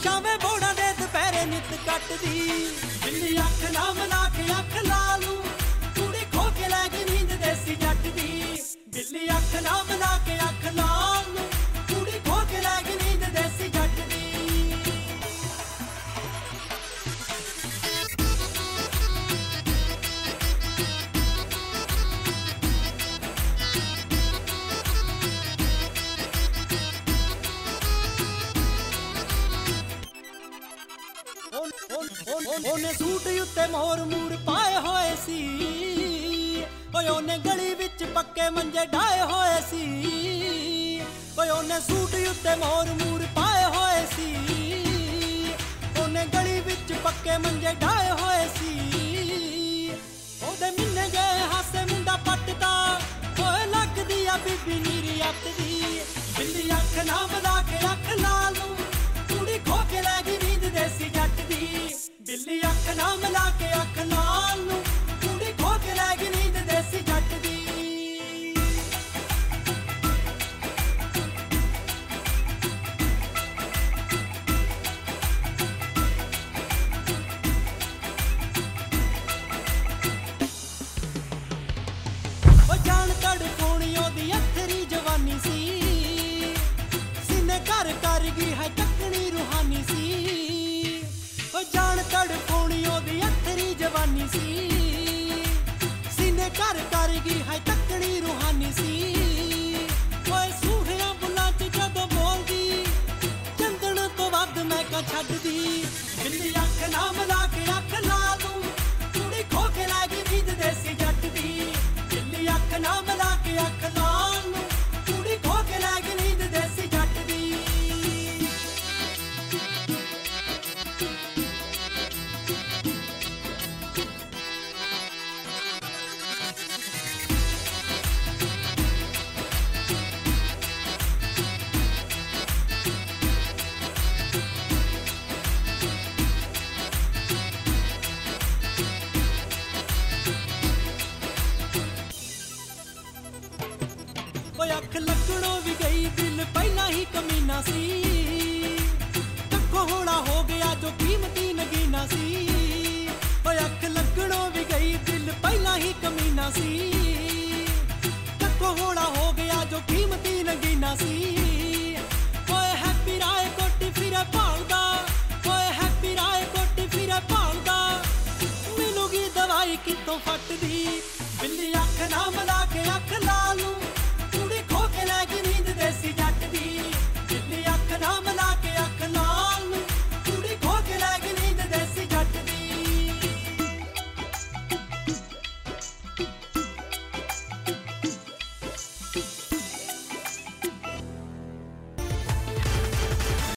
ਛਾਵੇਂ ਬੋੜਾਂ ਦੇ ਦੁਪਹਿਰੇ ਨਿੱਤ ਕੱਟਦੀ। ਬਿੱਲੀ ਅੱਖ ਨਾ ਮਿਲਾ ਕੇ ਅੱਖ ਲਾ ਲੂੰ, ਕੁੜੀ ਖੋ ਕੇ ਲੈ ਗਈ ਨੀਂਦ ਦੇਸੀ ਜੱਟ ਦੀ। ਬਿੱਲੀ ਅੱਖ ਨਾ ਮਿਲਾ ਕੇ ਅੱਖ ਲਾ ਲੂੰ, ਕੁੜੀ ਖੋ ਕੇ ਲੈ ਗਈ ਨੀਂਦ ਦੇਸੀ ਜੱਟ ਦੀ। ਉਹਨੇ ਸੂਟ ਉੱਤੇ ਮੋਰ ਮੂਰ ਪਾਏ ਹੋਏ ਸੀ, ਓਏ ਉਹਨੇ ਗਲੀ ਵਿੱਚ ਪੱਕੇ ਮੰਜੇ ਢਾਏ ਹੋਏ ਸੀ। ਓਏ ਉਹਨੇ ਸੂਟ ਉੱਤੇ ਮੋਰ ਮੂਰ ਪਾਏ ਹੋਏ ਸੀ, ਉਹਨੇ ਗਲੀ ਵਿੱਚ ਪੱਕੇ ਮੰਜੇ ਢਾਏ ਹੋਏ ਸੀ। ਉਹਦੇ ਮਿੰਨੇ ਜੇ ਹਾਸੇ ਮੁੰਡਾ ਪੱਟਦਾ, ਓਏ ਲੱਗਦੀ ਆ ਬੀਬੀ ਨੀਰੀ ਅੱਤ ਦੀ। ਬਿੱਲੀ ਅੱਖ ਨਾ ਮਿਲਾ ਕੇ ਅੱਖ ਲਾ ਲੂੰ, ਕੁੜੀ ਖੋ ਕੇ ਲੈ ਗਈ ਨੀਂਦ ਦੇਸੀ ਜੱਟ ਦੀ। ਬਿੱਲੀ ਅੱਖ ਨਾ ਮਿਲਾ ਕੇ ਅੱਖ ਲਾ ਲੂੰ, ਕੁੜੀ ਖੋ ਕੇ ਲੈ ਗਈ ਨੀਂਦ ਦੇਸੀ ਜੱਟ ਦੀ। ਉਹ ਜਾਣ ਤੜਫੋਣੀ ਉਹਦੀ ਅੱਥਰੀ ਜਵਾਨੀ ਸੀ, ਸੀਨੇ ਘਰ ਕਰ ਗਈ ਹੈ ਚੱਕਣੀ ਰੂਹਾਨੀ ਸੀ। ਉਹ ਜਾਣ ਤੜਫੋਣੀ ਉਹਦੀ ਅੱਥਰੀ ਜਵਾਨੀ ਸੀ, ਸੀਨੇ ਘਰ ਕਰ ਗਈ ਹੈ ਚੱਕਣੀ ਰੂਹਾਨੀ ਸੀ। ਓਏ ਸੂਹਿਆਂ ਬੁੱਲਾਂ 'ਚ ਜਦੋਂ ਬੋਲਦੀ, ਚੰਦਣ ਤੋਂ ਵੱਧ ਮੈਂ ਕਾ ਛੱਡਦੀ। ਬਿੱਲੀ ਅੱਖ ਨਾ ਮਿਲਾ ਕੇ ਅੱਖ ਲਾ ਲੂੰ, ਕੁੜੀ ਖੋ ਕੇ ਲੈ ਗਈ ਨੀਂਦ ਦੇਸੀ ਜੱਟ ਦੀ। ਬਿੱਲੀ ਅੱਖ ਨਾ ਮਿਲਾ ਕੇ ਅੱਖ ਲਾ ਲੂੰ, ਕੁੜੀ ਖੋ ਕੇ ਲੈ ਗਈ ਨੀਂਦ ਦੇਸੀ ਜੱਟ ਦੀ। ਓਏ ਅੱਖ ਲੱਗਣੋਂ ਵੀ ਗਈ, ਦਿਲ ਪਹਿਲਾਂ ਹੀ ਕਮੀਨਾ ਸੀ।